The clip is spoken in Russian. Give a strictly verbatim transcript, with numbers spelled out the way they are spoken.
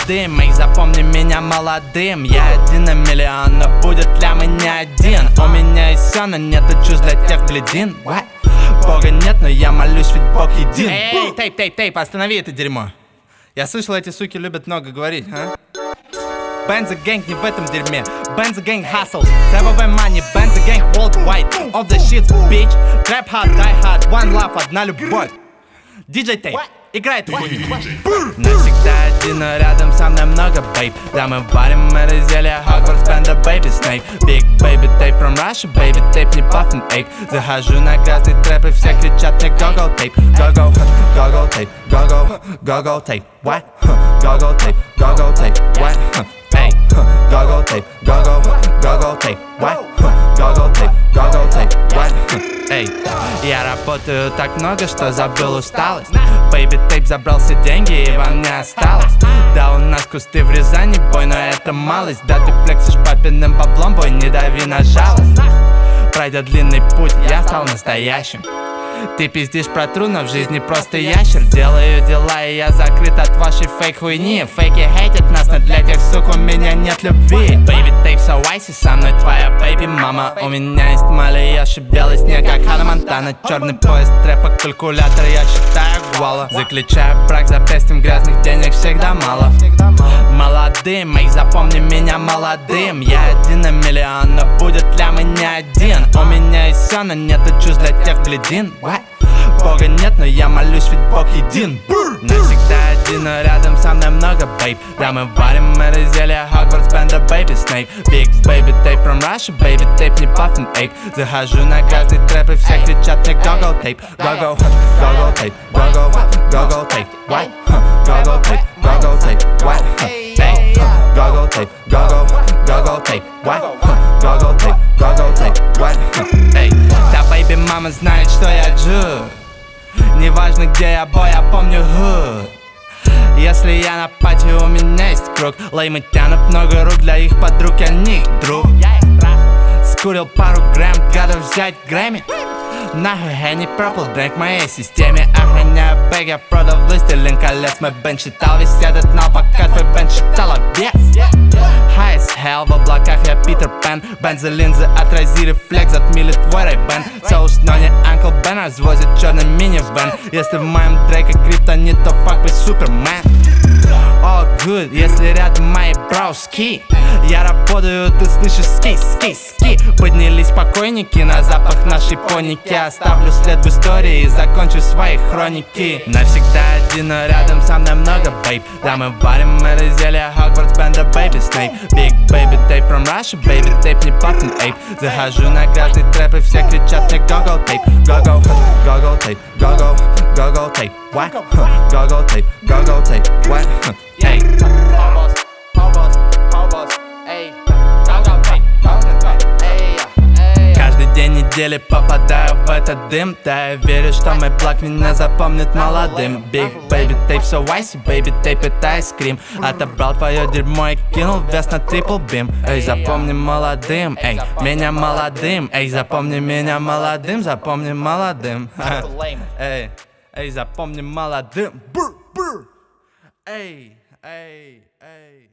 молодым, эй, запомни меня молодым. Я один на миллион, но будет лям и не один. У меня есть все, но нету чувств для тех бледин. What? Бога нет, но я молюсь, ведь Бог един. Эй, тейп, тейп, тейп, останови это дерьмо. Я слышал, эти суки любят много говорить, а? Benza Gang не в этом дерьме. Benza Gang hustle, Seven money, Benza Gang worldwide. All the shit, bitch. Trap hard, die hard, one love, одна любовь. Диджей Тейп, играй эту хуйню. Навсегда один, но рядом со мной много, бейб. Да, мы варим это зелье, Hogwarts, Panda, Baby Snake. Big Baby Tape from Russia, Baby Tape, не Puffin' Ape. Захожу на грязный трэп, и все кричат мне Go-Go Tape, Go-Go, Go-Go Tape, Go-Go, Go-Go Tape, what? Go-Go Tape, Go-Go Tape, what? Эй, Go-Go Tape, Go-Go, Go-Go Tape, what? Go-Go Tape, Go-Go Tape, what? Эй, я работаю так много, что забыл усталость. Baby Tape забрал все деньги, и вам не осталось. Да, у нас кусты в Рязани, бой, но это малость. Да, ты флексишь папиным баблом, бой, не дави на жалость. Пройдя длинный путь, я стал настоящим. Ты пиздишь про тру, но в жизни просто ящер. Делаю дела, и я закрыт от вашей фейк-хуйни. Фейки хейтят нас, но для тех сук у меня нет любви. Baby Tape, so icy, со мной твоя baby мама. У меня есть мали, я белый снег, как Ханна Монтана. Черный поезд, трэпа, калькулятор, я считаю гвала. Заключаю брак, запястьем грязных денег всегда мало. Молодым, эй, запомни меня молодым. Я один на миллион, но будет лям и не один. У меня есть все, но нету чувств для тех бледин. Бога нет, но я молюсь, ведь Бог един. Навсегда один, но рядом со мной много, бейб. Да, мы варим это зелье, Hogwarts, Panda, Baby Snake. Big Baby Tape from Russia, Baby Tape, не Puffin' Ape. Захожу на каждый трэп, и все кричат мне Go-Go Tape, Go-Go, Go-Go Tape, Go-Go, Go-Go Tape, what? Go-Go Tape, Go-Go Tape, what? Эй, Go-Go Tape, Go-Go, Go-Go Tape, what? Go-Go Tape, Go-Go Tape, what? Эй, да, baby, мама знает, что я джу. Неважно, где я, бой, я помню hood. Если я на пати, у меня есть круг. Леймы тянут много рук, для их подруг я не их друг. Скурил пару грамм, гадов взять Грэмми. Нахуй Henny Purple Drink в моей системе. Охраняю бэг, я продал властелин колец. Мой бен считал весь этот нал, пока твой бен считал овец. High as hell, в облаках я Питер Пен. Бензолинзы отразили флек, затмили твой рейбен. Соус, но не Uncle Ben, развозит черный минивэн. Если в моем Дрейка криптонит, то фак быть Супермен. All good, если рядом мои броуски. Я работаю, ты слышишь ски, ски, ски. Поднялись покойники на запах нашей поники. Оставлю след в истории и закончу свои хроники. Навсегда один, но рядом со мной много, бейб. Да, мы варим это зелье, Hogwarts, Panda, Baby Snake. Big Baby Tape from Russia, Baby Tape, не Puffin' Ape. Захожу на грязный трэп, и все кричат мне Go-Go Tape, Go-Go, Go-Go Tape, Go-Go, Go-Go Tape, what? Go-Go Tape, Go-Go Tape, what? Эй, Hobos, Hobos, Hobos, эй, Go-Go Tape, Go-Go Tape, эй. Каждый день недели попадаю в этот дым. Да, я верю, что мой блог меня запомнит молодым. Big Baby Tape, so icy, Baby Tape, это айскрим. Отобрал твое дерьмо и кинул вес на трипл бим. Эй, запомни молодым, эй, меня молодым. Эй, запомни меня молодым, запомни молодым. Эй, эй, запомни молодым. Эй, эй, эй.